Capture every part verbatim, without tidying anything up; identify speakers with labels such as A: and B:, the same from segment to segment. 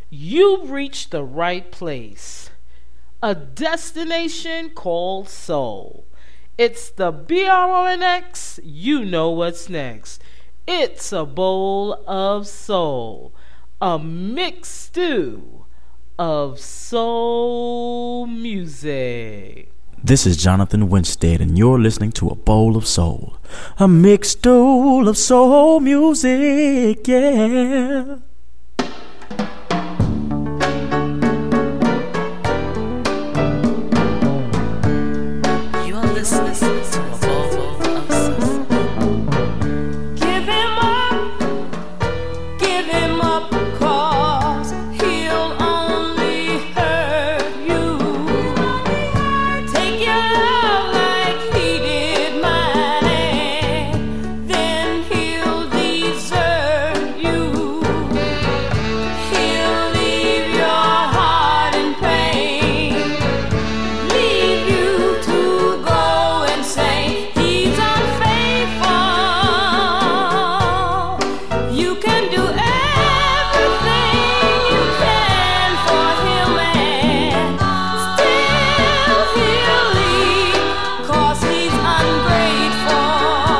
A: you've reached the right place. A destination called soul. It's the B R O N X, you know what's next. It's a bowl of soul. A mixed stew of soul music.
B: This is Jonathan Winstead, and you're listening to A Bowl of Soul. A mixed bowl of soul music, yeah.
A: You're listening to A Bowl of Soul.
C: Give him up, give him up, cause he'll only hurt you. Take your love like he did mine, and then he'll desert you. He'll leave your heart in pain, leave you to go and say he's unfaithful. You can do everything you can for him, and still he'll leave, cause he's ungrateful.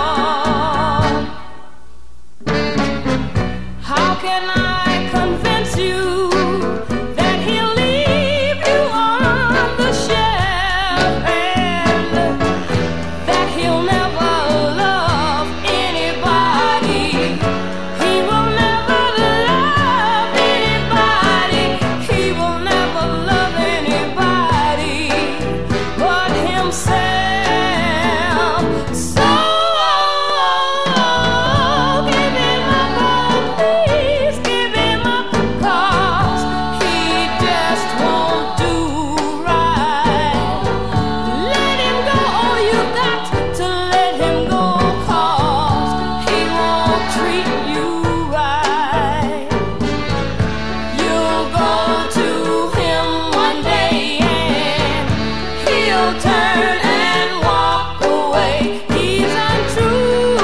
C: How can I convince you that he'll leave you on the shelf, and that he'll never love anybody? He will never love anybody. He will never love anybody but himself. So give him up, oh please give him up, cause he just won't do right. Let him go, oh you've got to let him go, cause he won't treat you right. You'll go to him one day and he'll turn and walk away. He's untrue.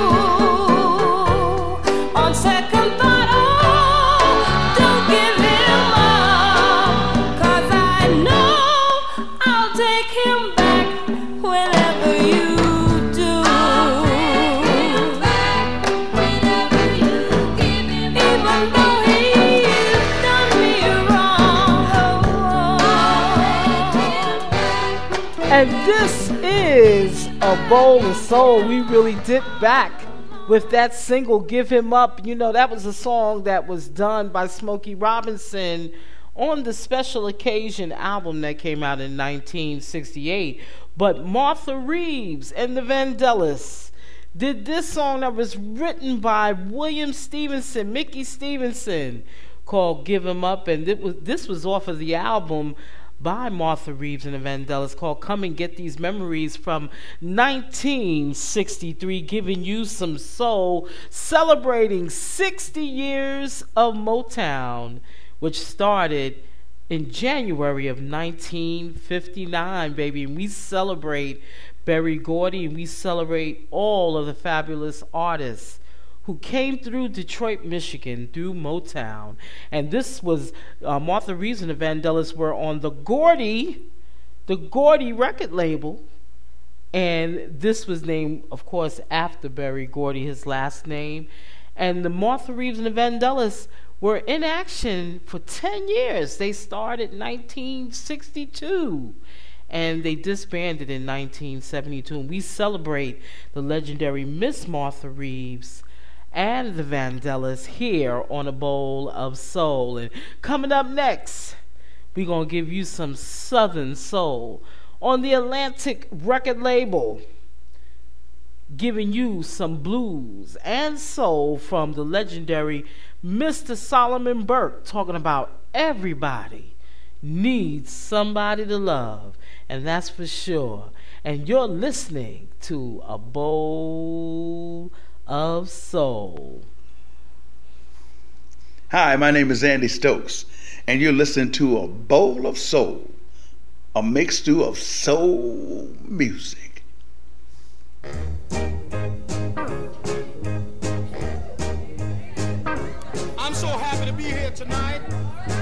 C: On second thought, oh, don't give him up, cause I know I'll take him back whenever you do. Even though he's done me wrong.
A: And this is A Bowl of Soul. We really dip back with that single, Give Him Up. You know, that was a song that was done by Smokey Robinson on the Special Occasion album that came out in nineteen sixty-eight. But Martha Reeves and the Vandellas did this song that was written by William Stevenson, Mickey Stevenson, called Give Him Up. And it was, this was off of the album by Martha Reeves and the Vandellas called Come and Get These Memories from nineteen sixty-three, giving you some soul, celebrating sixty years of Motown, which started in January of nineteen fifty-nine, baby. And we celebrate Berry Gordy, and we celebrate all of the fabulous artists who came through Detroit, Michigan, through Motown. And this was, uh, Martha Reeves and the Vandellas were on the Gordy, the Gordy record label. And this was named, of course, after Berry Gordy, his last name. And the Martha Reeves and the Vandellas were in action for ten years. They started in nineteen sixty-two. And they disbanded in nineteen seventy-two. And we celebrate the legendary Miss Martha Reeves and the Vandellas here on A Bowl of Soul. And coming up next, we're going to give you some Southern soul on the Atlantic record label, giving you some blues and soul from the legendary Mister Solomon Burke, talking about everybody needs somebody to love, and that's for sure. And you're listening to A Bowl of Soul.
D: Hi, my name is Andy Stokes, and you're listening to A Bowl of Soul, a mixed stew of soul music.
E: I'm so happy to be here tonight.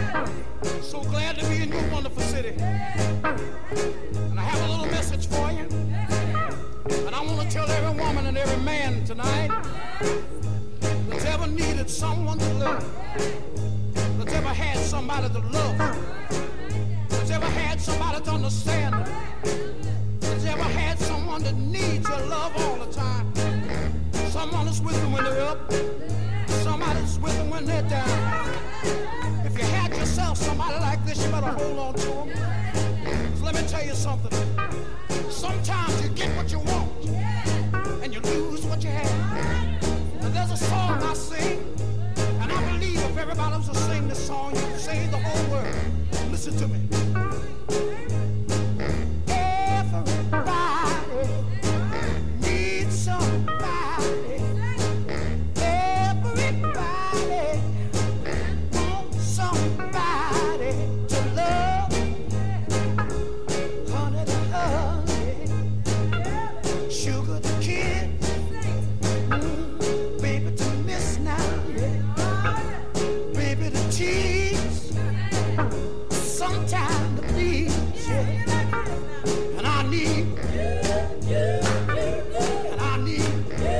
E: tonight that's ever needed someone to love, that's ever had somebody to love, that's ever had somebody to understand, that's ever had someone that needs your love all the time. Someone is with them when they're up, somebody's with them when they're down. If you had yourself somebody like this, you better hold on to them. 'Cause let me tell you something. Sometimes you get what you want, and you lose what you have. And there's a song I sing, and I believe if everybody was to sing this song, you could save the whole world. Listen to me. Everybody needs somebody. Everybody wants somebody to love. Honey to honey, sugar to kiss, mm, baby to miss now, yeah. Baby to tease, sometime to please, yeah. And I need, and I need,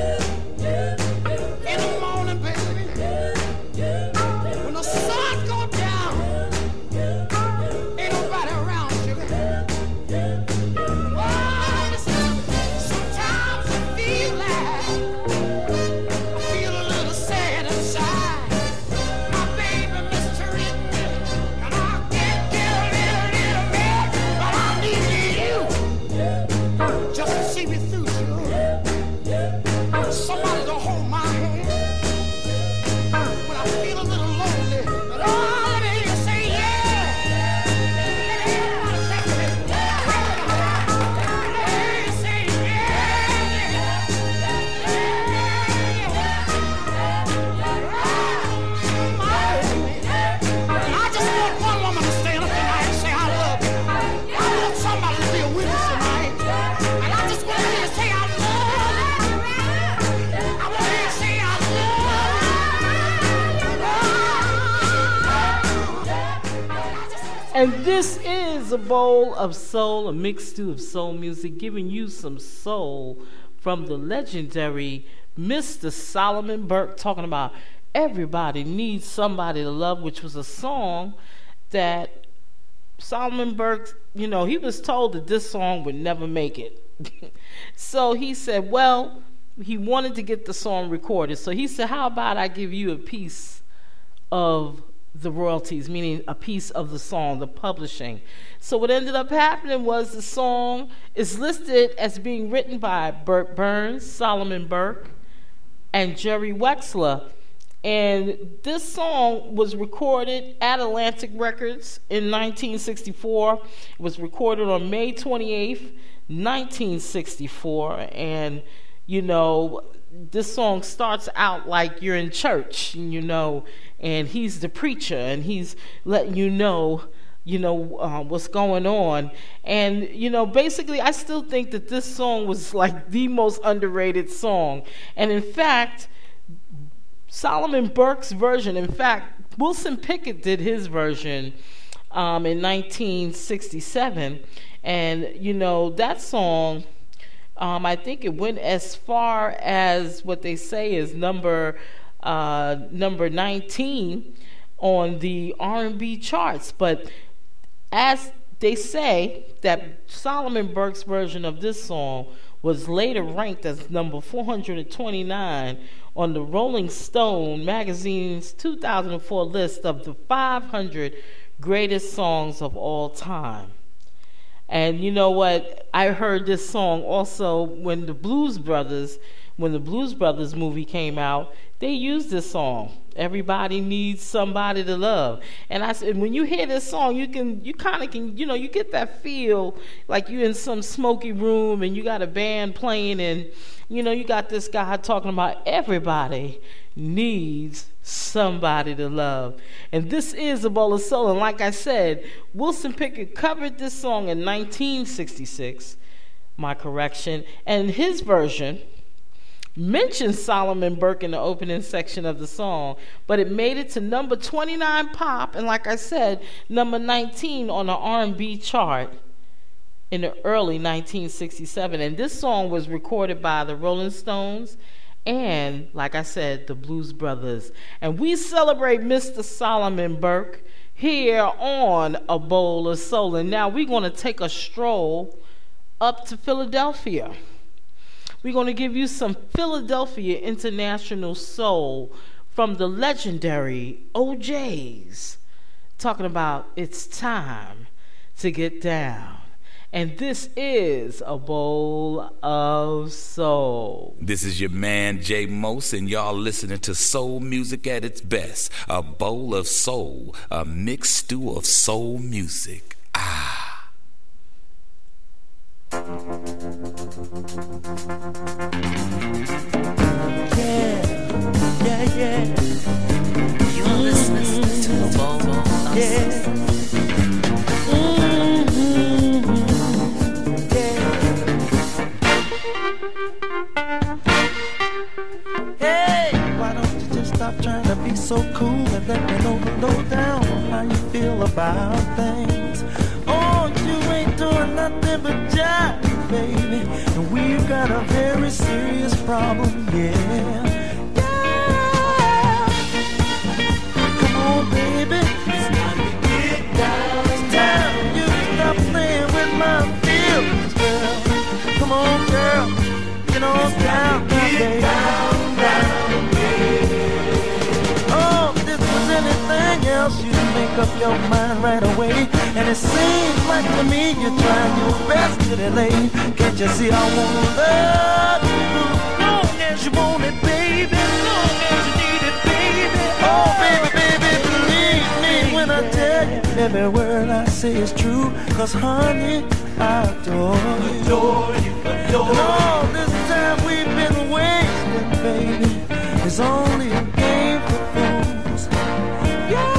E: in the morning, baby, when the sun go down, ain't nobody around, sugar. Oh, listen, sometimes I feel like, I feel a little sad inside. My baby mistreated me, and I can't get a little, little mad, but I need you just to see me through, sugar. Somebody to hold my hand when I feel a little lonely. But oh, let me hear you say yeah. Let me hear you say yeah. Let me hear you say yeah. I just want one woman to stand up tonight and say I love you. I want somebody to be a witness tonight. And I just want to hear you say I love you. I want to hear you say I love you.
A: And this is a bowl of soul, a mixed stew of soul music, giving you some soul from the legendary Mister Solomon Burke, talking about Everybody Needs Somebody to Love, which was a song that Solomon Burke, you know, he was told that this song would never make it. So he said, well, he wanted to get the song recorded. So he said, how about I give you a piece of the royalties, meaning a piece of the song, the publishing. So what ended up happening was the song is listed as being written by Burt Burns, Solomon Burke, and Jerry Wexler. And this song was recorded at Atlantic Records in nineteen sixty-four. It was recorded on May twenty-eighth, nineteen sixty-four. And, you know, this song starts out like you're in church, you know, and he's the preacher, and he's letting you know, you know, uh, what's going on. And, you know, basically, I still think that this song was like the most underrated song. And in fact, Solomon Burke's version, in fact, Wilson Pickett did his version um, in nineteen sixty-seven. And, you know, that song, um, I think it went as far as what they say is number uh, number nineteen on the R and B charts. But as they say, that Solomon Burke's version of this song was later ranked as number four hundred twenty-nine on the Rolling Stone magazine's two thousand four list of the five hundred greatest songs of all time. And you know what? I heard this song also when the Blues Brothers, when the Blues Brothers movie came out, they used this song. Everybody needs somebody to love. And I said, when you hear this song, you can, you kind of can, you know, you get that feel like you're in some smoky room and you got a band playing, and you know, you got this guy talking about everybody needs somebody to love. And this is a bowl of soul. And like I said, Wilson Pickett covered this song in nineteen sixty-six, my correction, and his version mentioned Solomon Burke in the opening section of the song, but it made it to number twenty-nine pop, and like I said, number nineteen on the R and B chart in the early nineteen sixty-seven. And this song was recorded by the Rolling Stones and, like I said, the Blues Brothers. And we celebrate Mister Solomon Burke here on A Bowl of Soul. And now we're going to take a stroll up to Philadelphia. We're going to give you some Philadelphia International Soul from the legendary O Js, talking about It's Time to Get Down. And this is A Bowl of Soul.
F: This is your man Jay Mose, and y'all listening to soul music at its best. A bowl of soul, a mixed stew of soul music. Ah.
B: Yeah, yeah, yeah.
G: You're listening to A Bowl of Soul.
B: Yeah. Hey, why don't you just stop trying to be so cool and let me know the lowdown on how you feel about things? Oh, you ain't doing nothing but jive, baby, and we've got a very serious problem, yeah. Yeah. Come on, baby. It's time to get down. It's time for you to stop playing with my feelings, girl. Come on, girl. Get on down, baby. Down, down, baby. Oh, if this was anything else, you'd make up your mind right away. And it seems like to me you're trying your best to delay. Can't you see I wanna love you? Long as you want it, baby. Long as you need it, baby. Oh, baby, baby, believe me when I tell you every word I say is true. Cause honey, I adore you. Adore you, adore you. And all this time we've been wasting, baby, it's only a game for fools. Yeah.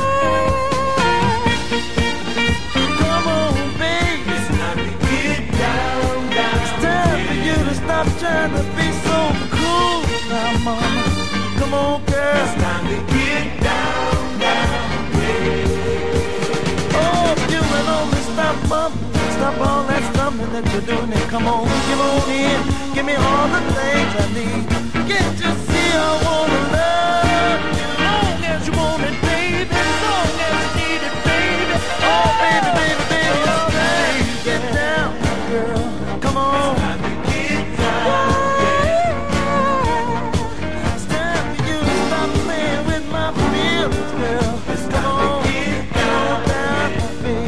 B: Come on, baby. It's time to get down, down. It's time for you to stop trying to be so cool now, mama. Come on, girl. It's time to get down, down, baby. Oh, you and only stop bumping. Stop all that stumbling that you're doing and come on, give on in. Give me all the things I need. Can't you see I wanna love you? Long as you want it, baby. Long as you need it, baby. Oh, baby, baby, baby, oh, baby. Get down, girl. Come on. Get down. It's time for you to stop playing with my feelings, girl. Come on, get on down, baby.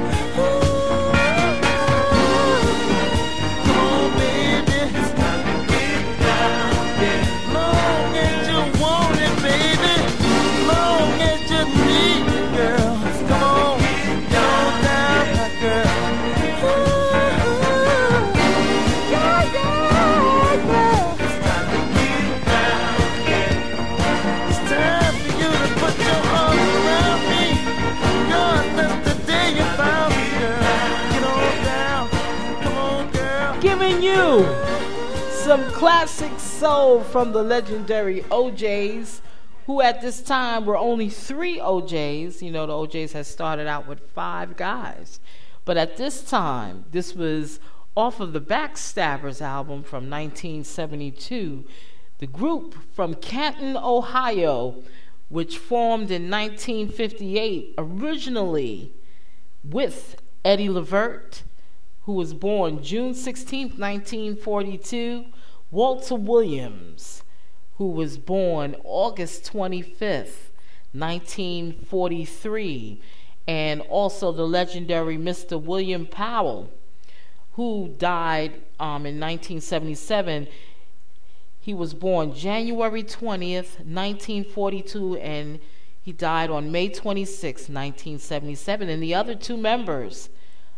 A: Giving you some classic soul from the legendary O Js, who at this time were only three O Js. You know, the O Js had started out with five guys. But at this time, this was off of the Backstabbers album from nineteen seventy-two. The group from Canton, Ohio, which formed in nineteen fifty-eight, originally with Eddie Levert, who was born June sixteenth, nineteen forty-two, Walter Williams, who was born August twenty-fifth, nineteen forty-three, and also the legendary Mister William Powell, who died um, in nineteen seventy-seven. He was born January twentieth, nineteen forty-two, and he died on May twenty-sixth, nineteen seventy-seven. And the other two members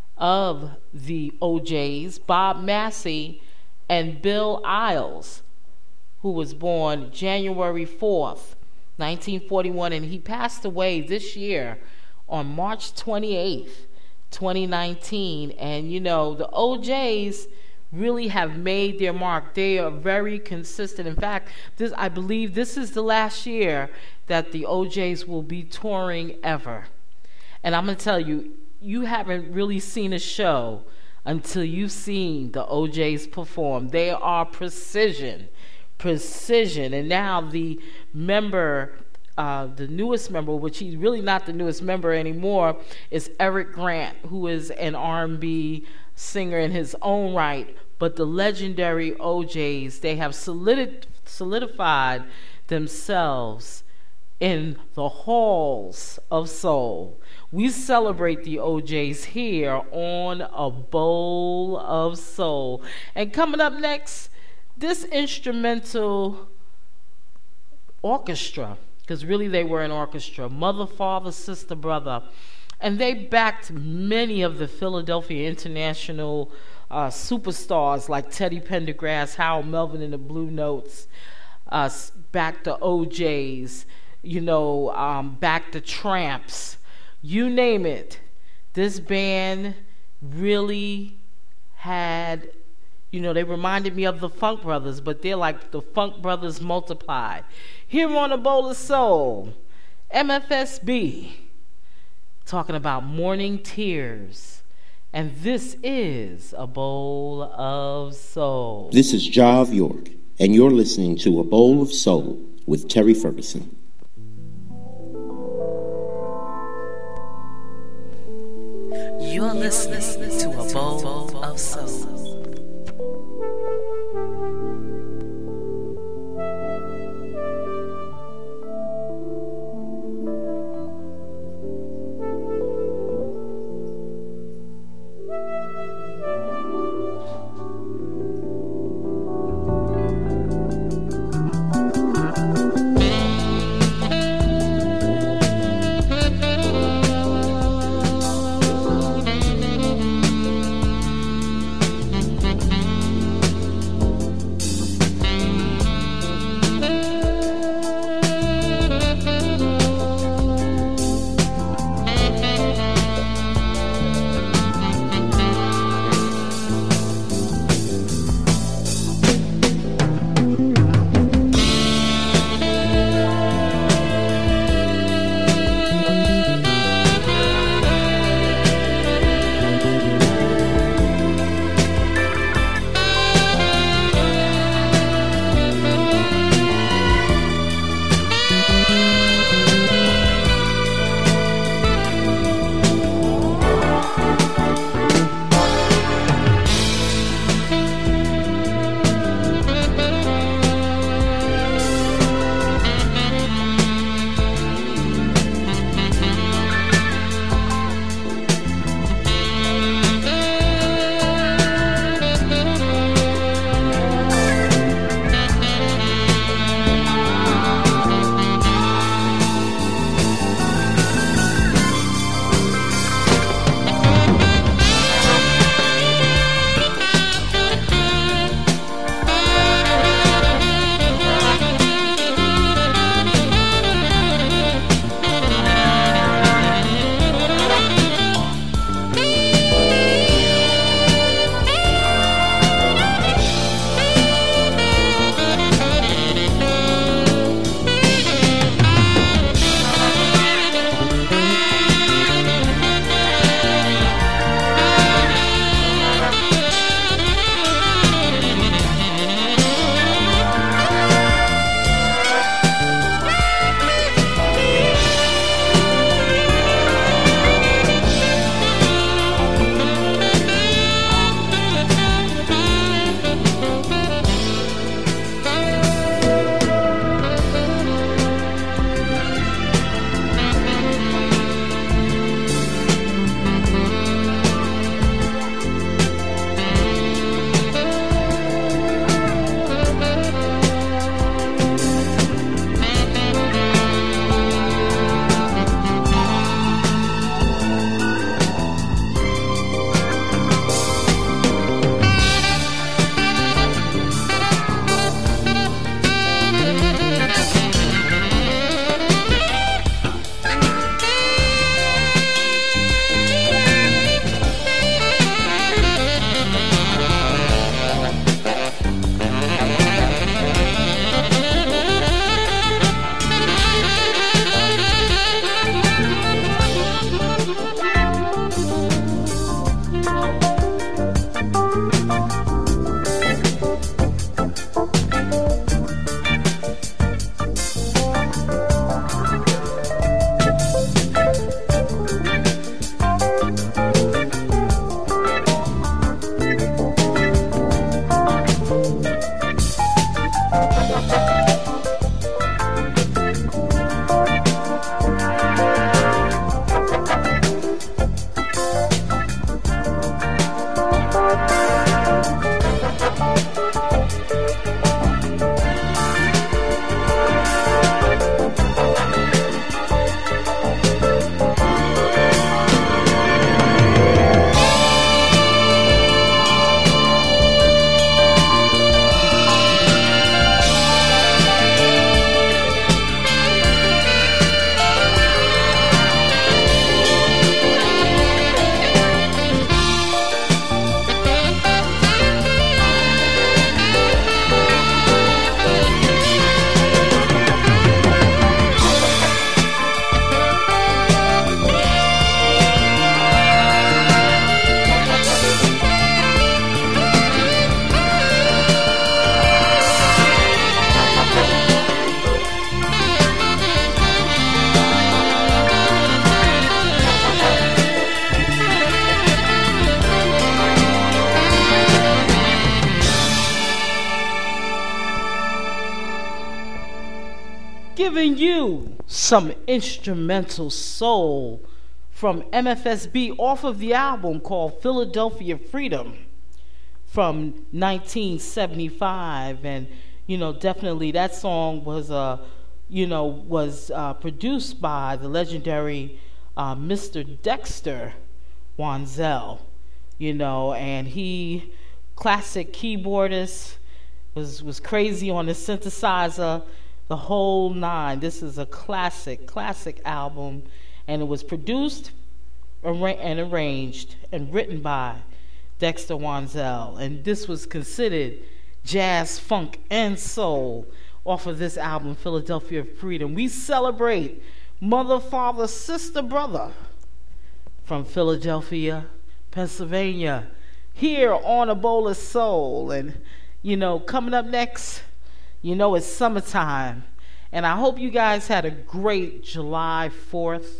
A: of the O Js, Bob Massey and Bill Isles, who was born January fourth, nineteen forty-one, and he passed away this year on March twenty-eighth, twenty nineteen. And you know, the O Js really have made their mark. They are very consistent. In fact, this, I believe this is the last year that the O Js will be touring ever. And I'm going to tell you, you haven't really seen a show until you've seen the O Js perform. They are precision. precision. And now the member, uh, the newest member, which he's really not the newest member anymore, is Eric Grant, who is an R and B singer in his own right. But the legendary O Js, they have solid, solidified themselves in the halls of soul. We celebrate the O Js here on A Bowl of Soul. And coming up next, this instrumental orchestra, because really they were an orchestra, mother, father, sister, brother, and they backed many of the Philadelphia International uh, superstars like Teddy Pendergrass, Howard Melvin and the Blue Notes, uh, backed the O Js, you know, um, backed the Tramps, you name it. This band really had, you know, they reminded me of the Funk Brothers, but they're like the Funk Brothers multiplied. Here on A Bowl of Soul, M F S B, talking about Morning Tears. And this is A Bowl of Soul.
H: This is Jav York, and you're listening to A Bowl of Soul with Terry Ferguson.
G: You're listening to A Bowl of Soul.
A: Giving you some instrumental soul from M F S B off of the album called Philadelphia Freedom from nineteen seventy-five. And you know, definitely that song was uh you know was uh, produced by the legendary uh, Mister Dexter Wansel, you know, and he, classic keyboardist, was was crazy on the synthesizer, the whole nine. This is a classic, classic album, and it was produced arra- and arranged and written by Dexter Wansel, and this was considered jazz, funk, and soul off of this album, Philadelphia Freedom. We celebrate mother, father, sister, brother from Philadelphia, Pennsylvania, here on A Bowl of Soul. And, you know, coming up next, you know, it's summertime. And I hope you guys had a great July fourth.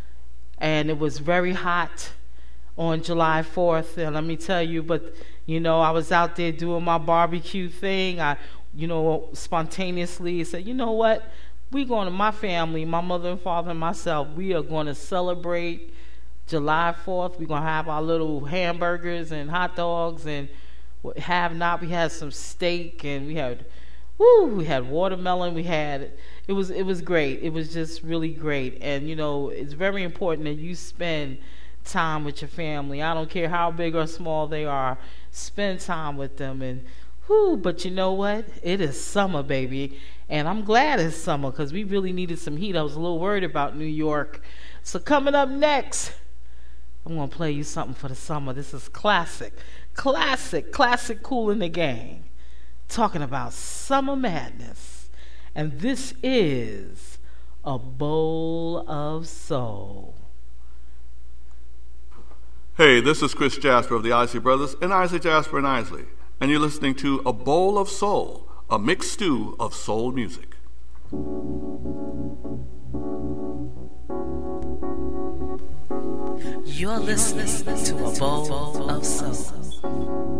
A: And it was very hot on July fourth. And let me tell you, but, you know, I was out there doing my barbecue thing. I, you know, spontaneously said, you know what? We're going to, my family, my mother and father and myself, we are going to celebrate July fourth. We're going to have our little hamburgers and hot dogs and what have not. We had some steak and we had, woo, we had watermelon. We had, it was, it was great. It was just really great. And, you know, it's very important that you spend time with your family. I don't care how big or small they are. Spend time with them. And, whoo, but you know what? It is summer, baby. And I'm glad it's summer because we really needed some heat. I was a little worried about New York. So coming up next, I'm going to play you something for the summer. This is classic, classic, classic Kool and the Gang, talking about summer madness. And this is A Bowl of Soul.
I: Hey, this is Chris Jasper of the Isley Brothers and Isley Jasper and Isley, and you're listening to A Bowl of Soul, a mixed stew of soul music.
G: You're listening to A Bowl of Soul.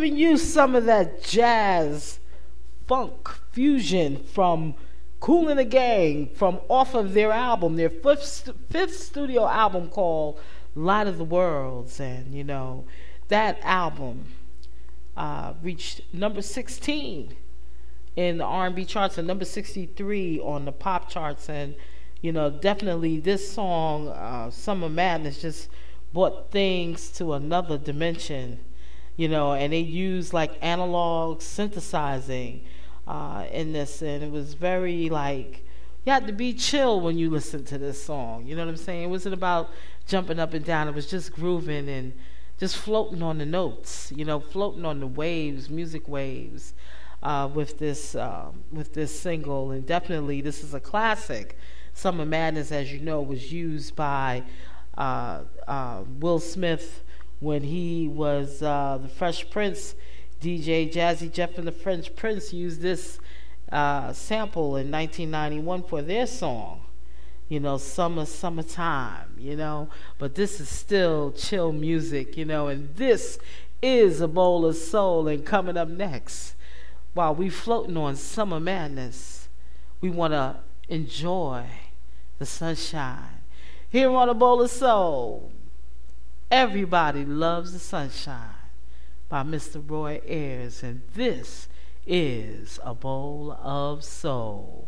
A: giving you some of that jazz funk fusion from Kool and the Gang, from off of their album, their fifth, stu- fifth studio album called Light of the Worlds. And, you know, that album uh, reached number sixteen in the R and B charts and number sixty-three on the pop charts. And, you know, definitely this song, uh, Summer Madness, just brought things to another dimension, you know, and they used like analog synthesizing uh, in this, and it was very like, you had to be chill when you listened to this song, you know what I'm saying? It wasn't about jumping up and down, it was just grooving and just floating on the notes, you know, floating on the waves, music waves, uh, with this uh, with this single. And definitely this is a classic. Summer Madness, as you know, was used by uh, uh, Will Smith when he was uh, the Fresh Prince. D J Jazzy Jeff and the French Prince used this uh, sample in nineteen ninety-one for their song, you know, Summer, Summertime, you know. But this is still chill music, you know, and this is A Bowl of Soul. And coming up next, while we floating on Summer Madness, we want to enjoy the sunshine. Here on A Bowl of Soul, Everybody Loves the Sunshine by Mister Roy Ayers, and this is A Bowl of Soul.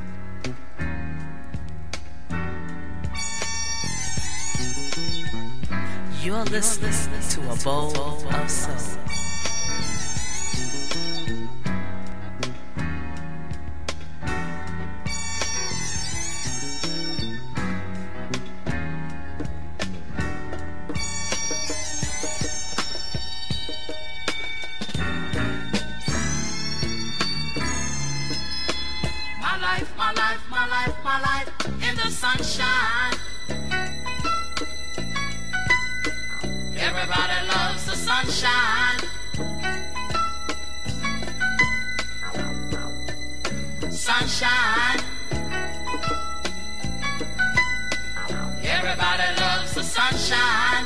G: You're listening to A Bowl of Soul.
E: My life, my life, my life in the sunshine. Everybody loves the sunshine. Sunshine. Everybody loves the sunshine.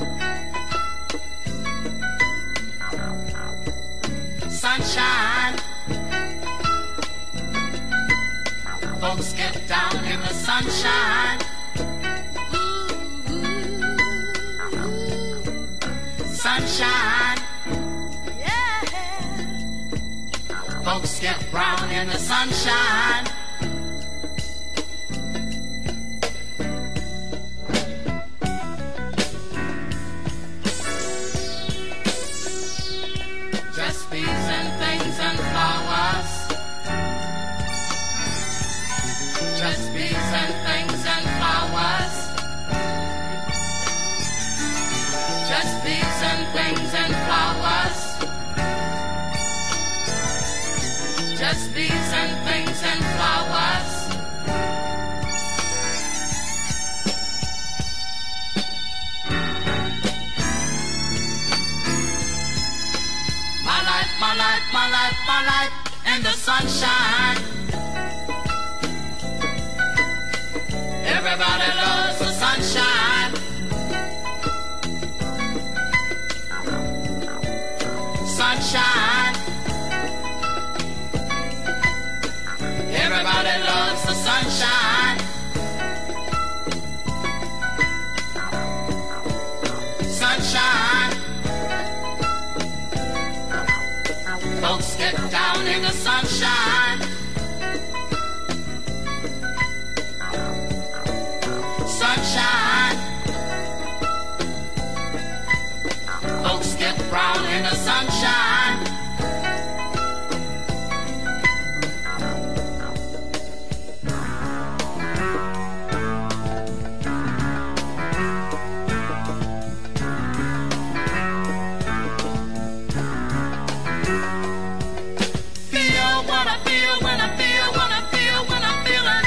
E: Sunshine. Folks get down in the sunshine. Sunshine. Yeah. Folks get brown in the sunshine. Just bees and things and flowers. Just bees and things and flowers. Just bees and things and flowers. Just bees and things and flowers. My life, my life, my life, my life in the sunshine. Everybody loves the sunshine. Sunshine. Everybody loves the sunshine. Sunshine. Folks get down in the sunshine. Sunshine. Folks get brown in the sunshine. Feel what I feel when I feel what I feel when I'm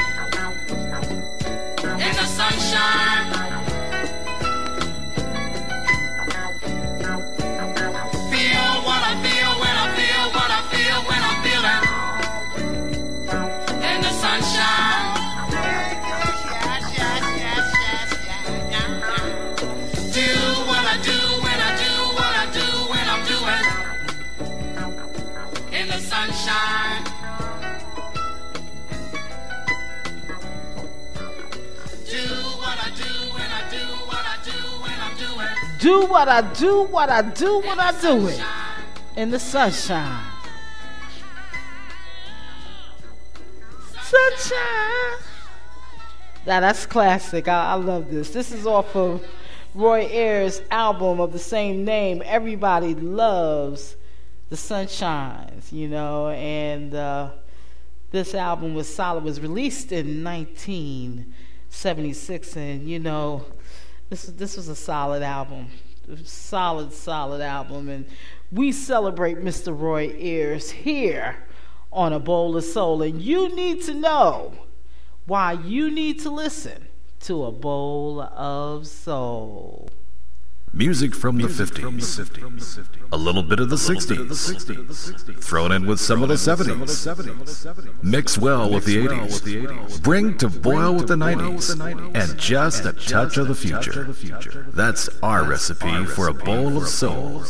E: feeling in the sunshine. Feel what I feel when I feel what I feel when I'm feeling in the sunshine. Yes, yes, yes, yes, yes, yes. Do what I do when I do what I do when I'm doing
A: do what I do, what I do, what I do it in the sunshine. Sunshine. Now that's classic. I, I love this. This is off of Roy Ayers' album of the same name. Everybody loves the sunshines, you know, and uh, this album was solid. It was released in nineteen seventy-six, and you know, this this was a solid album, solid, solid album, and we celebrate Mister Roy Ayers here on A Bowl of Soul, and you need to know why you need to listen to A Bowl of Soul.
J: Music from the fifties, a little bit of the sixties, thrown in with some of the seventies, mix well with the eighties, bring to boil with the nineties, and just a touch of the future. That's our recipe for A Bowl of Soul.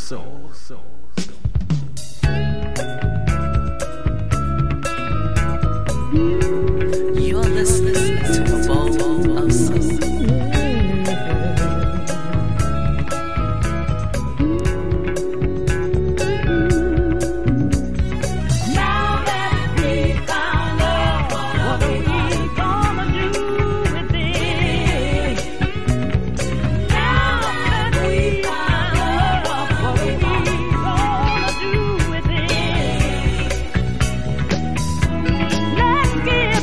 G: You're listening to A Bowl of Soul.
C: Let's get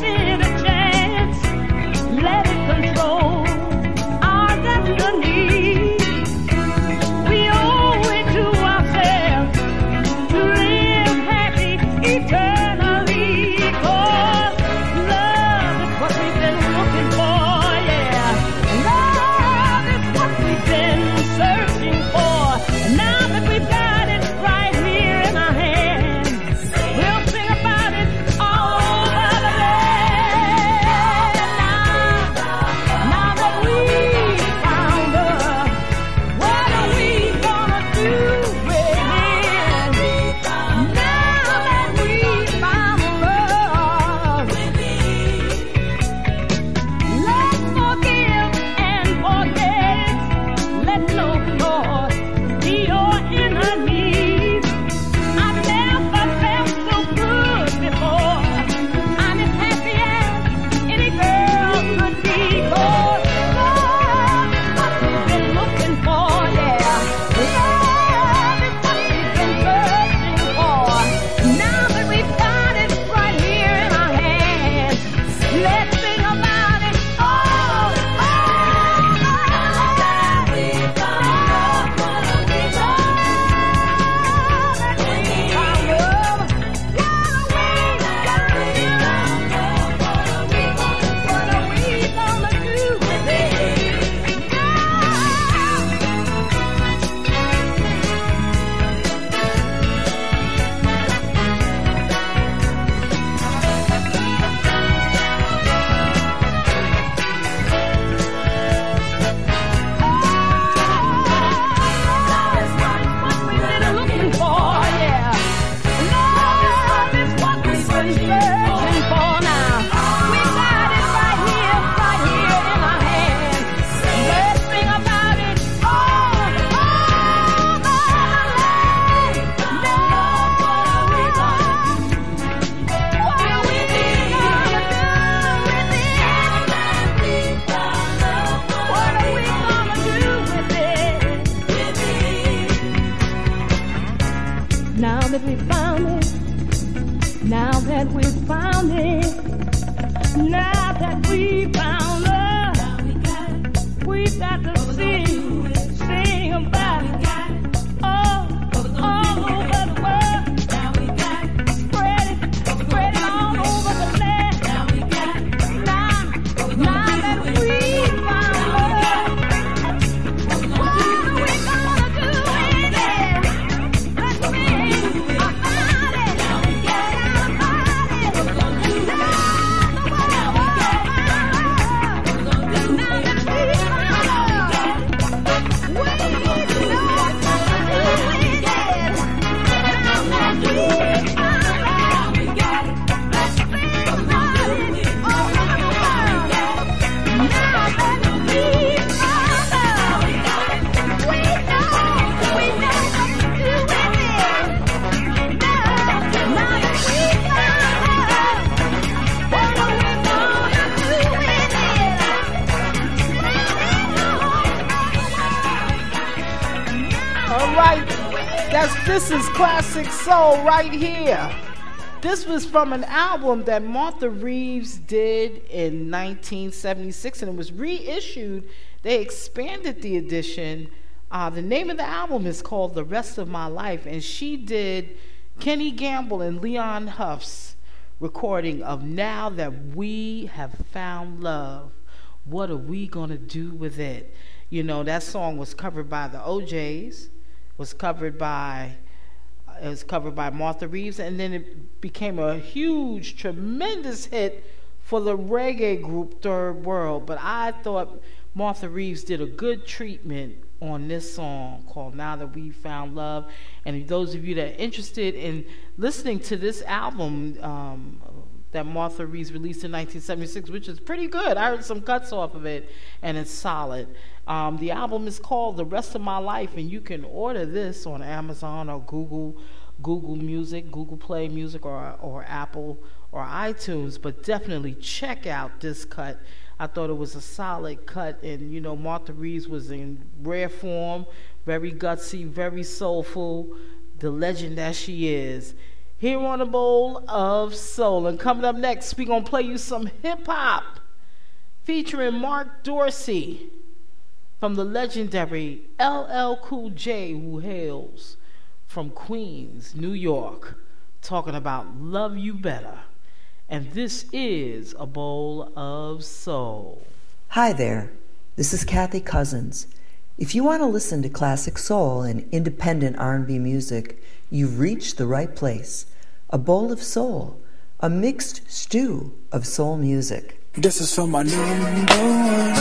A: Yes, this is classic soul right here. This was from an album that Martha Reeves did in nineteen seventy-six, and it was reissued. They expanded the edition. Uh, the name of the album is called The Rest of My Life, and she did Kenny Gamble and Leon Huff's recording of Now That We Have Found Love. What are we going to do with it? You know, that song was covered by the O Js, was covered by, it was covered by Martha Reeves, and then it became a huge, tremendous hit for the reggae group Third World. But I thought Martha Reeves did a good treatment on this song called Now That We Found Love. And those of you that are interested in listening to this album um, that Martha Reeves released in nineteen seventy-six, which is pretty good. I heard some cuts off of it, and it's solid. Um, the album is called The Rest of My Life, and you can order this on Amazon or Google, Google Music, Google Play Music, or or Apple or iTunes. But definitely check out this cut. I thought it was a solid cut, and you know, Martha Reeves was in rare form, very gutsy, very soulful, the legend that she is. Here on A Bowl of Soul. And coming up next, we're going to play you some hip-hop featuring Mark Dorsey from the legendary L L Cool J, who hails from Queens, New York, talking about Love You Better. And this is A Bowl of Soul.
K: Hi there, this is Kathy Cousins. If you want to listen to classic soul and independent R and B music, you've reached the right place. A Bowl of Soul, a mixed stew of soul music.
L: This is for my number one.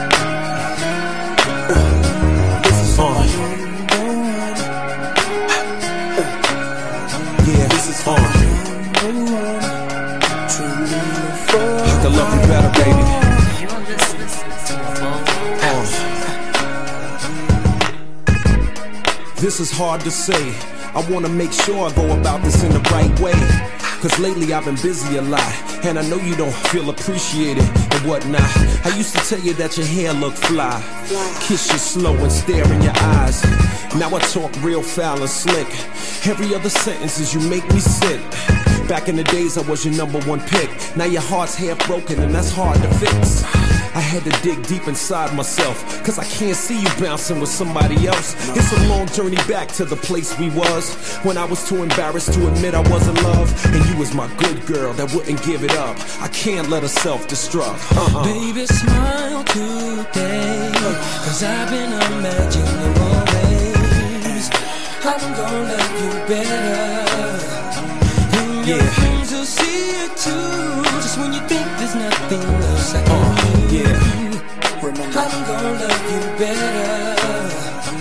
L: Uh, this is for my number one. Uh, yeah, this is for my number one. I can love you better, baby.
G: You're listening to A Bowl of Soul.
L: Uh. This is hard to say. I wanna make sure I go about this in the right way. Cause lately I've been busy a lot, and I know you don't feel appreciated and whatnot. I used to tell you that your hair looked fly, kiss you slow and stare in your eyes. Now I talk real foul and slick. Every other sentence is you make me sick. Back in the days I was your number one pick. Now your heart's half broken and that's hard to fix. I had to dig deep inside myself, cause I can't see you bouncing with somebody else. It's a long journey back to the place we was, when I was too embarrassed to admit I was in love. And you was my good girl that wouldn't give it up. I can't let her self-destruct. uh-uh.
M: Baby, smile today, cause I've been imagining more ways I'm gonna love you better. And your
L: Yeah.
M: friends will see it too, just when you think there's nothing else I can
L: Uh,
M: do.
L: yeah.
M: I'm gonna love you better.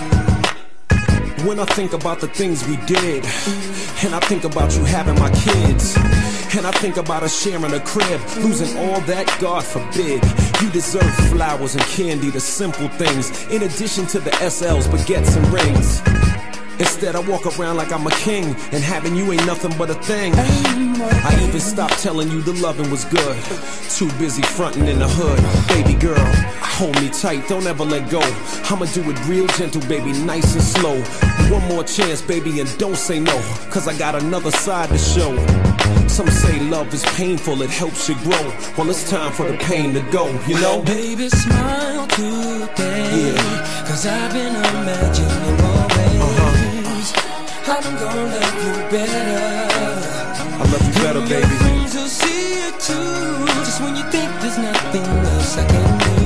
L: When I think about the things we did, and I think about you having my kids, and I think about us sharing a crib, losing all that, God forbid. You deserve flowers and candy, the simple things, in addition to the S Ls, baguettes and rings. Instead I walk around like I'm a king, and having you ain't nothing but a thing. I even stopped telling you the loving was good, too busy fronting in the hood. Baby girl, hold me tight, don't ever let go. I'ma do it real gentle, baby, nice and slow. One more chance, baby, and don't say no, cause I got another side to show. Some say love is painful, it helps you grow. Well, it's time for the pain to go, you know?
M: Baby, smile today,
L: Yeah.
M: cause I've been imagining more ways
L: Uh-huh.
M: I'm gonna love you better.
L: I love you better,
M: Your
L: baby.
M: friends will see it too, just when you think there's nothing else I can do.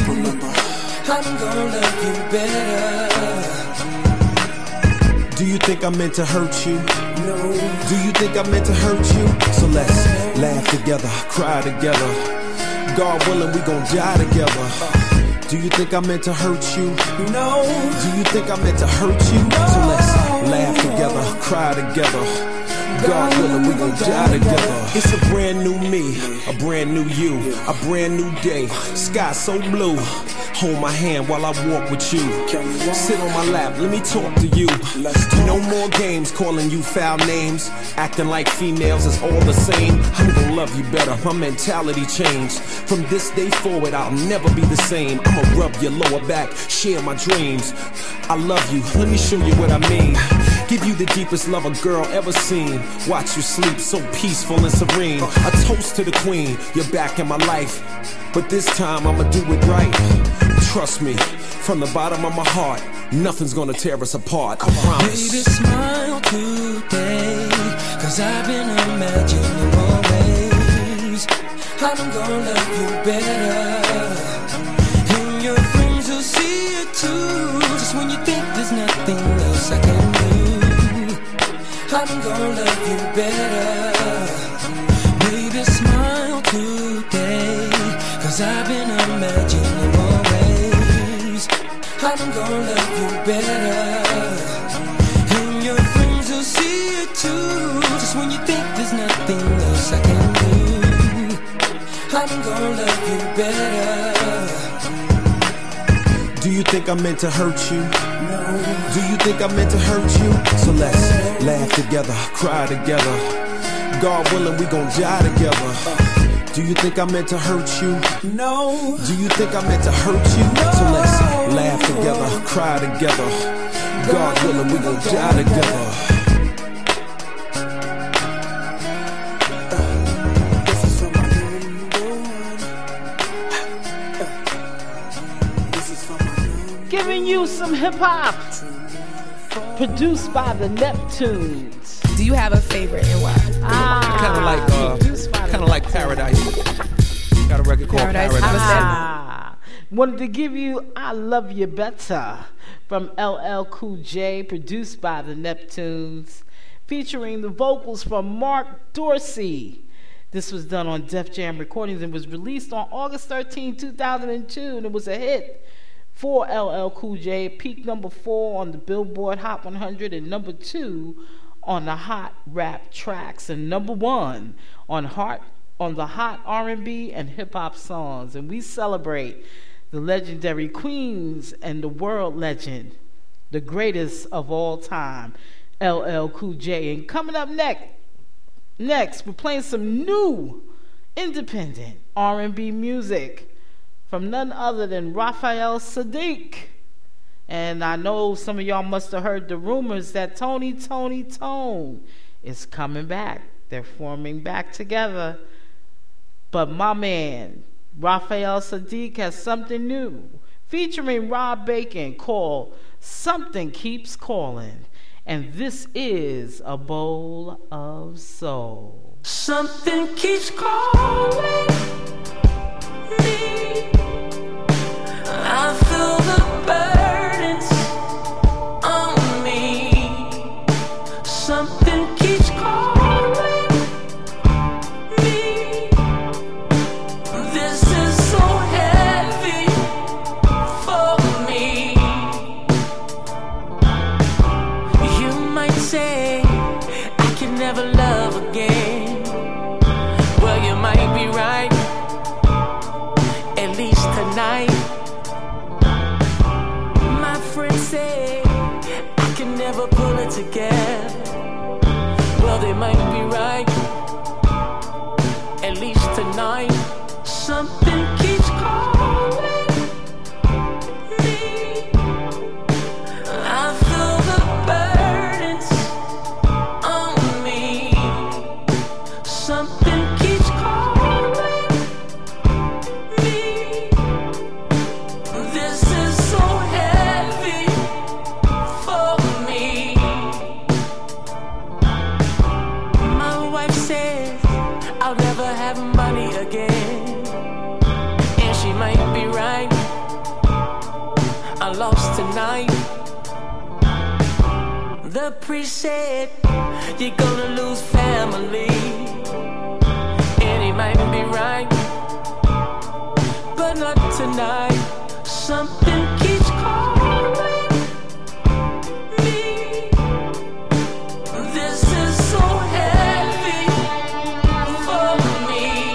M: I'm gonna love you better.
L: Do you think I meant to hurt you? No. Do you think I meant to hurt you? So let's laugh together, cry together. God willing, we gon' die together. Do you think I meant to hurt you? No. Do you think I meant to hurt you? So let's laugh together, cry together. God willing, we gon' die together. It's a brand new me, a brand new you, a brand new day. Sky so blue. Hold my hand while I walk with you. Sit on my lap, let me talk to you. No more games calling you foul names, acting like females is all the same. I'm gonna love you better, my mentality changed. From this day forward, I'll never be the same. I'ma rub your lower back, share my dreams. I love you, let me show you what I mean. Give you the deepest love a girl ever seen. Watch you sleep so peaceful and serene. A toast to the queen, you're back in my life. But this time I'ma do it right. Trust me, from the bottom of my heart, nothing's gonna tear us apart, I promise.
M: Baby, smile today, cause I've been imagining more ways how I'm gonna love you better. And your friends will see it too, just when you think there's nothing else I can do. I'm gonna love you better. Baby, smile today, cause I've been imagining more ways I'm gonna love you better. And your friends will see it too, just when you think there's nothing else I can do. I'm gonna love you better.
L: Do you think I meant to hurt you? No. Do you think I meant to hurt you? So let's laugh together, cry together. God willing, we gon' die together. Do you think I meant to hurt you?
M: No.
L: Do you think I meant to hurt you? No. So let's laugh together, cry together. God willing, we gon' die together.
A: Giving you some hip hop, produced by the Neptunes.
N: Do you have a favorite and why?
A: Ah,
O: kind of like, uh, kind of like Paradise. Got a record called
N: Paradise.
O: Paradise.
A: Ah, wanted to give you "I Love You Better" from L L Cool J, produced by the Neptunes, featuring the vocals from Mark Dorsey. This was done on Def Jam Recordings and was released on August thirteenth, two thousand two, and it was a hit for L L Cool J. Peaked number four on the Billboard Hot one hundred and number two on the Hot Rap Tracks, and number one on Hot on the Hot R and B and Hip Hop Songs. And we celebrate the legendary Queens and the world legend, the greatest of all time, L L Cool J. And coming up next, next we're playing some new independent R and B music from none other than Raphael Saadiq. And I know some of y'all must have heard the rumors that Tony, Tony, Tone is coming back. They're forming back together. But my man, Raphael Saadiq, has something new, featuring Rob Bacon, called Something Keeps Calling. And this is A Bowl of Soul.
M: Something keeps calling me. I feel the burdens on me. Something keeps calling me. This is so heavy for me. You might say I can never love again. Well, you might be right, at least tonight. My friend said I can never pull it together. Well, they might be right, at least tonight. Something keeps calling me. I feel the burdens on me. Something keeps calling me. This is so heavy for me. My wife says I'll never have money again, and she might be right. I lost tonight. The priest said you're gonna lose family, and he might be right, but not tonight. Something keeps calling me. This is so heavy for me.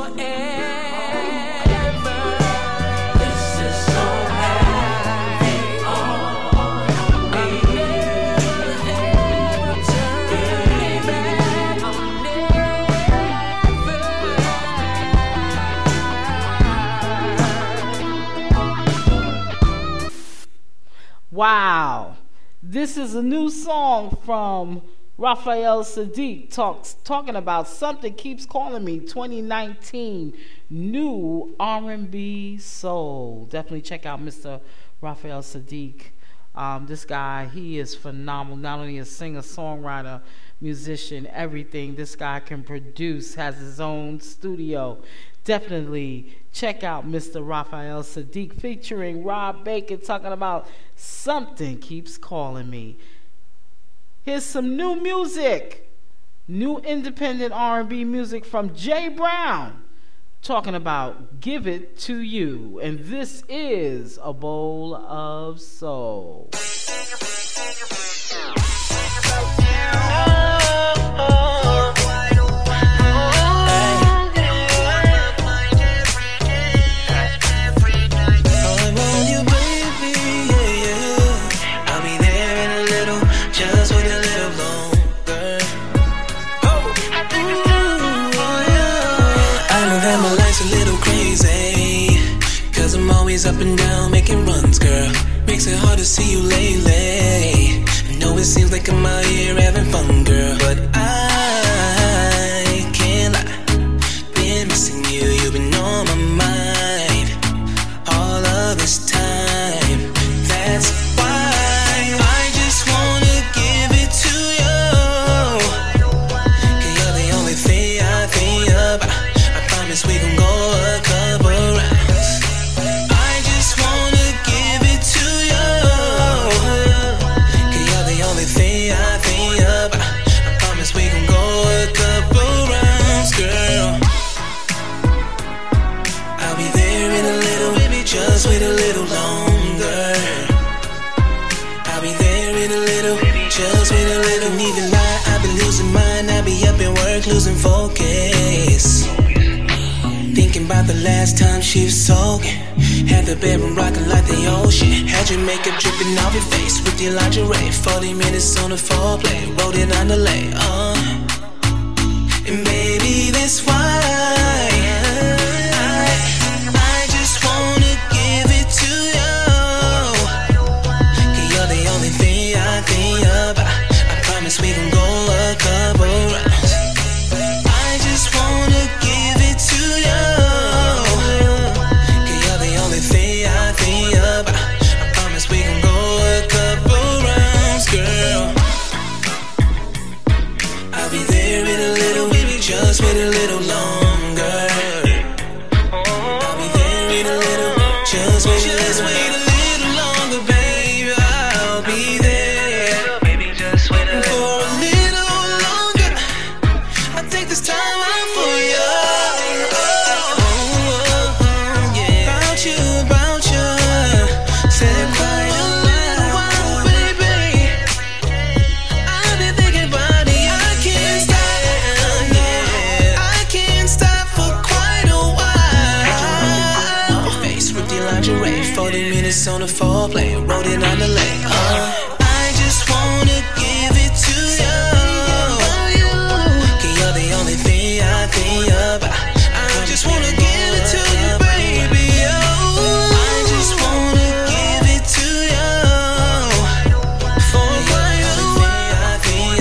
A: Wow. This is a new song from Raphael Saadiq talks talking about Something Keeps Calling Me, twenty nineteen new R and B soul. Definitely check out Mister Raphael Saadiq. Um, this guy, he is phenomenal. Not only a singer, songwriter, musician, everything. This guy can produce, has his own studio. Definitely check out Mister Raphael Saadiq featuring Rob Bacon talking about Something Keeps Calling Me. Here's some new music, new independent R and B music from Jay Brown talking about Give It To You. And this is A Bowl of Soul.
M: Up and down, making runs, girl. Makes it hard to see you lately. I know it seems like I'm out here having fun, girl, but I can't lie. Been missing you, you've been on my mind all of this time. That's why I just wanna give it to you. Cause you're the only thing I think about. I promise we gon' go a couple rounds. Just wait a little longer. I'll be there in a little. Just wait a little. Don't even lie, I've been losing mine. I'll be up in work, losing focus. Thinking about the last time she was soaking. Had the bedroom rocking like the ocean. Had your makeup dripping off your face with your lingerie. Forty minutes on the foreplay, wrote it on the lay. Uh. And baby, that's why we can go a couple rounds. I just wanna give it to you. Cause you're the only thing I think about. I promise we can go a couple rounds, girl. I'll be there in a little, baby, just wait a little longer. I'll be there in a little, just wait, just wait a little longer, baby. I'll be there. On the foreplay, wrote it on the lay. Uh, I just wanna give it to you. Cause you're the only thing I think about. I just wanna give it to you, baby. Oh, I just wanna give it to you. For quite a while, I think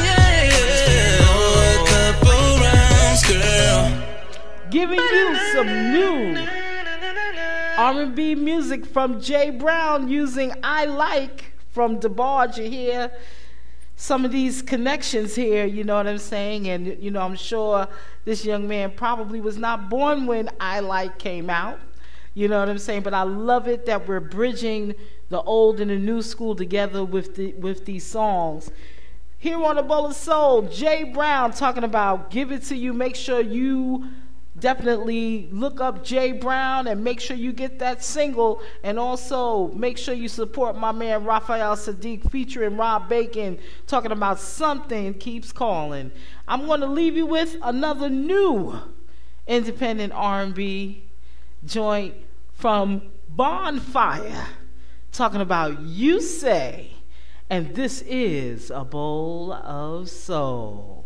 M: about. Just been a couple rounds, girl.
A: Giving you some new R and B music from Jay Brown using I Like from DeBarge. You hear some of these connections here, you know what I'm saying? And, you know, I'm sure this young man probably was not born when I Like came out, you know what I'm saying? But I love it that we're bridging the old and the new school together with, the, with these songs. Here on A Bowl of Soul, Jay Brown talking about Give It To You. Make sure you definitely look up Jay Brown and make sure you get that single, and also make sure you support my man Raphael Saadiq featuring Rob Bacon talking about Something Keeps Calling. I'm going to leave you with another new independent R and B joint from Bonfire, talking about You Say, and this is A Bowl of Soul.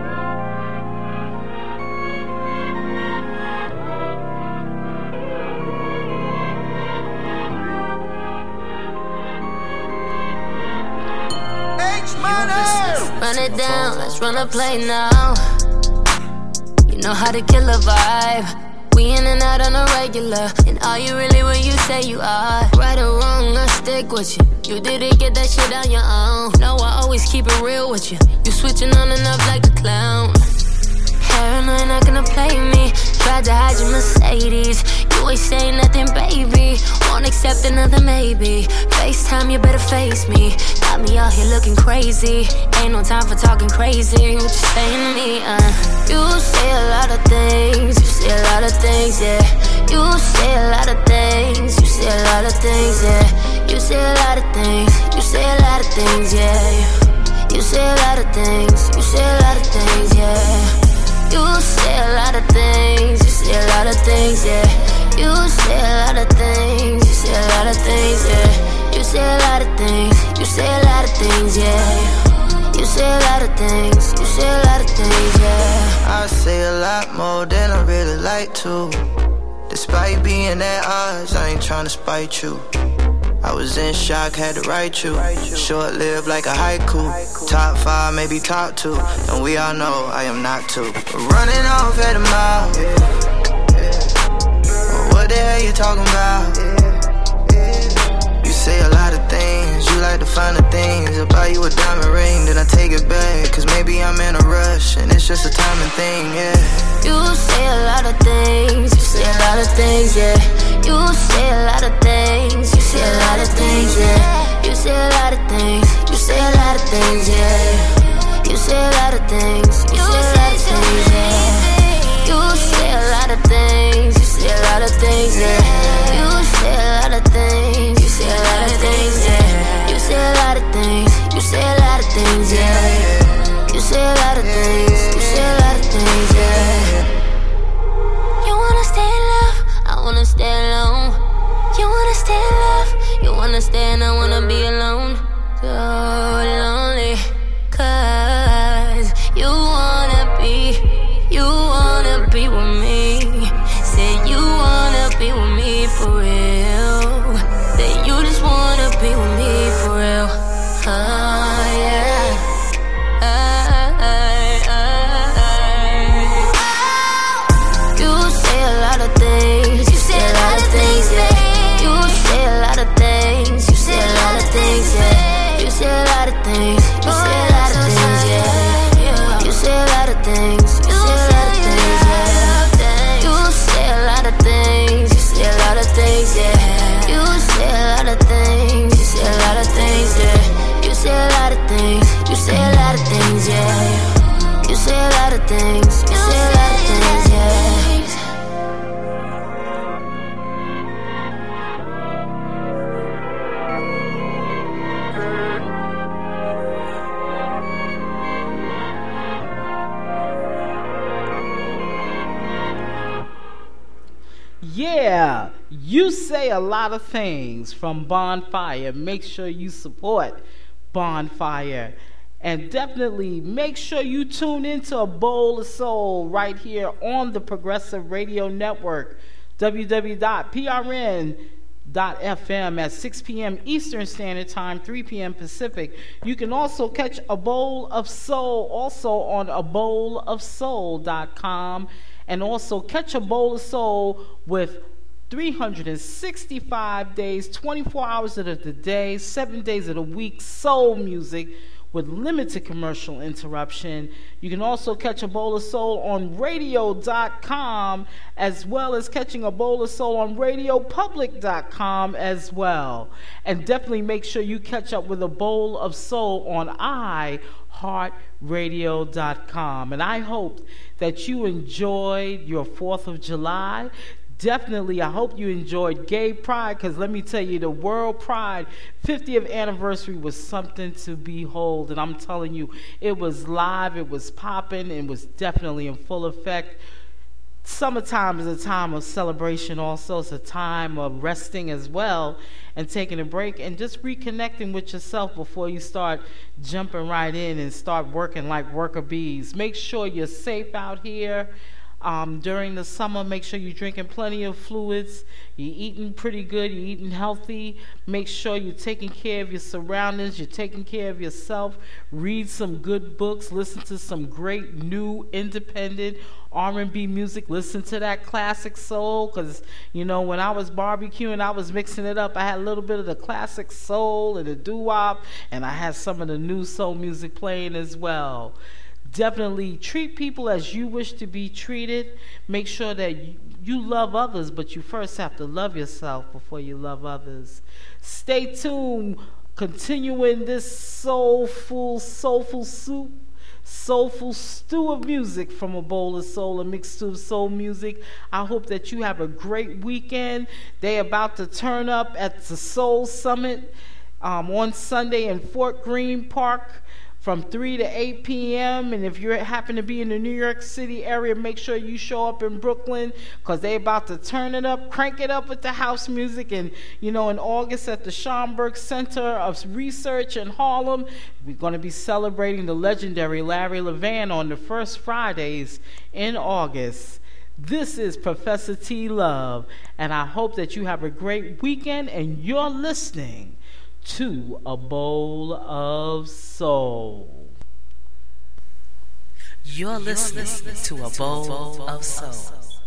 N: Run it down, let's run a play now. You know how to kill a vibe. We in and out on a regular. And are you really what you say you are? Right or wrong, I stick with you. You didn't get that shit on your own. No, I always keep it real with you. You switching on and off like a clown. Paranoid, not gonna play me. Tried to hide your Mercedes. You ain't saying nothing, baby. Won't accept another maybe. FaceTime, you better face me. Got me out here looking crazy. Ain't no time for talking crazy. What you saying to me, uh you say a lot of things. You say a lot of things, yeah. You say a lot of things. You say a lot of things, yeah. You say a lot of things. You say a lot of things, yeah. You say a lot of things. You say a lot of things, yeah. You say a lot of things, you say a lot of things, yeah. You say a lot of things, you say a lot of things, yeah. You say a lot of things, you say a lot of things, yeah. You say a lot of things, you say a lot of things, yeah.
P: I say a lot more than I really like to. Despite being at odds, I ain't tryna spite you. I was in shock, had to write you. Short-lived like a haiku. Top five, maybe top two. And we all know I am not two. Running off at a mile. What the hell you talking about? You say a lot of things. You like to find the things. I'll buy you a diamond ring, then I take it back. Cause maybe I'm in a rush, and it's just a timing thing, yeah.
N: You say a lot of things. You say a lot of things, yeah. You say a lot of things. You say a lot of things, yeah. You say a lot of things. You say a lot of things, yeah. You say a lot of things. You say a lot of things, yeah. You say a lot of things. You say a lot of things, yeah. You say a lot of things. You say a lot of things, yeah. You say a lot of things. You say a lot of things, yeah. You say a lot of things. You say a lot of things, yeah. You wanna stay in love? I wanna stay alone. You wanna stay in love? You wanna stay and I wanna be alone. So lonely, cause you wanna be, you wanna be with me. Say you wanna be with me for real. Say you just wanna be with me for real. Oh yeah. You say a lot of things. You say a lot of things, yeah. You say a lot of things. You say a lot of things, yeah. You say a lot of things. You say a lot of things, yeah. You say a lot of things. You say a lot of things, yeah. You say a lot of things. You say a lot of things, yeah. You say a lot of things. You say a lot of things, yeah. You say a lot of things. You say a lot of things, yeah. You say a lot of things. You say a lot of things, yeah.
A: Yeah, you say a lot of things from Bonfire. Make sure you support Bonfire. And definitely make sure you tune into A Bowl of Soul right here on the Progressive Radio Network. w w w dot p r n dot f m at six p.m. Eastern Standard Time, three p.m. Pacific. You can also catch A Bowl of Soul also on a bowl of soul dot com. And also catch A Bowl of Soul with three hundred sixty-five days, twenty-four hours of the day, seven days of the week, soul music with limited commercial interruption. You can also catch A Bowl of Soul on radio dot com, as well as catching A Bowl of Soul on radio public dot com as well. And definitely make sure you catch up with A Bowl of Soul on i heart radio dot com. And I hope that you enjoyed your fourth of July. Definitely, I hope you enjoyed Gay Pride, because let me tell you, the World Pride fiftieth anniversary was something to behold. And I'm telling you, it was live, it was popping, it was definitely in full effect. Summertime is a time of celebration also. It's a time of resting as well and taking a break and just reconnecting with yourself before you start jumping right in and start working like worker bees. Make sure you're safe out here. Um, during the summer, make sure you're drinking plenty of fluids, you're eating pretty good, you're eating healthy, make sure you're taking care of your surroundings, you're taking care of yourself, read some good books, listen to some great new independent R and B music, listen to that classic soul, because, you know, when I was barbecuing, I was mixing it up. I had a little bit of the classic soul and the doo-wop, and I had some of the new soul music playing as well. Definitely treat people as you wish to be treated. Make sure that you, you love others, but you first have to love yourself before you love others. Stay tuned. Continuing this soulful, soulful soup, soulful stew of music from A Bowl of Soul, a mixed stew of soul music. I hope that you have a great weekend. They're about to turn up at the Soul Summit um, on Sunday in Fort Greene Park from three to eight p.m. And if you happen to be in the New York City area, make sure you show up in Brooklyn, because they're about to turn it up, crank it up with the house music. And, you know, in August at the Schomburg Center of Research in Harlem, we're going to be celebrating the legendary Larry Levan on the first Fridays in August. This is Professor T. Love, and I hope that you have a great weekend, and you're listening to A Bowl of Soul.
G: You're listening to A Bowl of Soul.